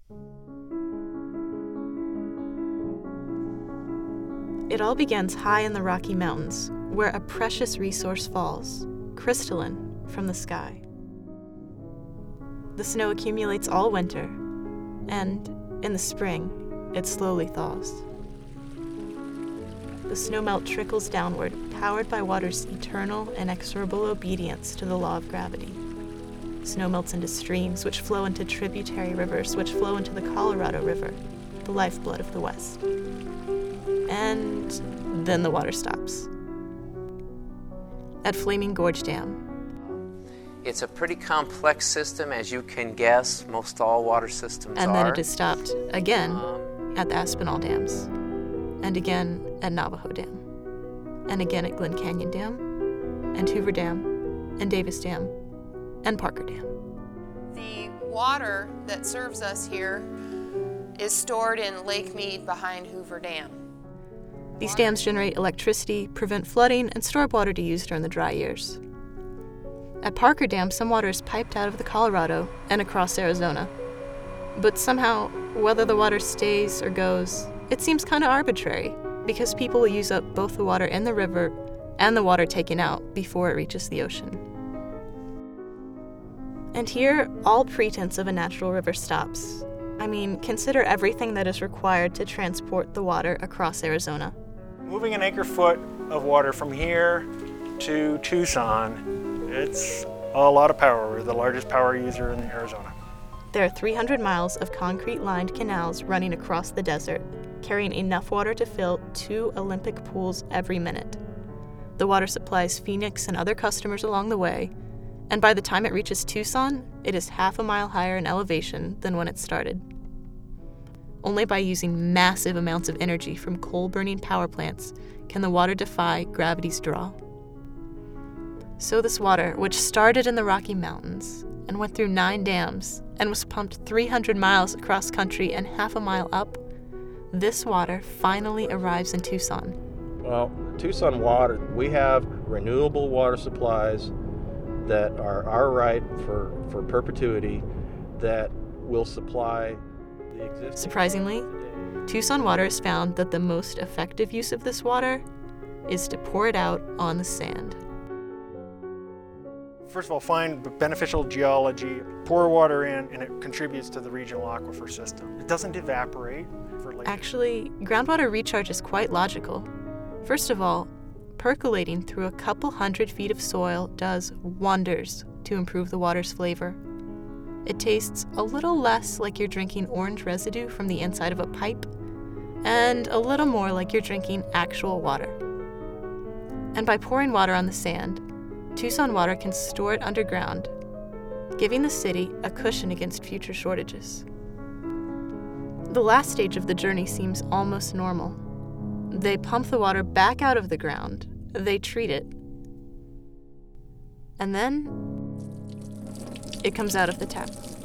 It all begins high in the Rocky Mountains, where a precious resource falls, crystalline, from the sky. The snow accumulates all winter, and in the spring, it slowly thaws. The snowmelt trickles downward, powered by water's eternal, inexorable obedience to the law of gravity. Snow melts into streams, which flow into tributary rivers, which flow into the Colorado River, the lifeblood of the West. And then the water stops. At Flaming Gorge Dam. It's a pretty complex system, as you can guess. Most all water systems And are. then it is stopped again at the Aspinall Dams, and again at Navajo Dam, and again at Glen Canyon Dam, and Hoover Dam, and Davis Dam, and Parker Dam. The water that serves us here is stored in Lake Mead behind Hoover Dam. These dams generate electricity, prevent flooding, and store water to use during the dry years. At Parker Dam, some water is piped out of the Colorado and across Arizona. But somehow, whether the water stays or goes, it seems kind of arbitrary, because people will use up both the water in the river and the water taken out before it reaches the ocean. And here, all pretense of a natural river stops. I mean, consider everything that is required to transport the water across Arizona. Moving an acre-foot of water from here to Tucson, it's a lot of power. We're the largest power user in Arizona. There are 300 miles of concrete-lined canals running across the desert, carrying enough water to fill 2 Olympic pools every minute. The water supplies Phoenix and other customers along the way, and by the time it reaches Tucson, it is half a mile higher in elevation than when it started. Only by using massive amounts of energy from coal-burning power plants can the water defy gravity's draw. So this water, which started in the Rocky Mountains and went through 9 dams and was pumped 300 miles across country and half a mile up, this water finally arrives in Tucson. Well, Tucson water, we have renewable water supplies that are our right for perpetuity that will supply the existing. Surprisingly, Tucson water has found that the most effective use of this water is to pour it out on the sand. First of all, find beneficial geology, pour water in, and it contributes to the regional aquifer system. It doesn't evaporate for later. Actually, groundwater recharge is quite logical. First of all, percolating through a couple hundred feet of soil does wonders to improve the water's flavor. It tastes a little less like you're drinking orange residue from the inside of a pipe, and a little more like you're drinking actual water. And by pouring water on the sand, Tucson water can store it underground, giving the city a cushion against future shortages. The last stage of the journey seems almost normal. They pump the water back out of the ground, they treat it, and then it comes out of the tap.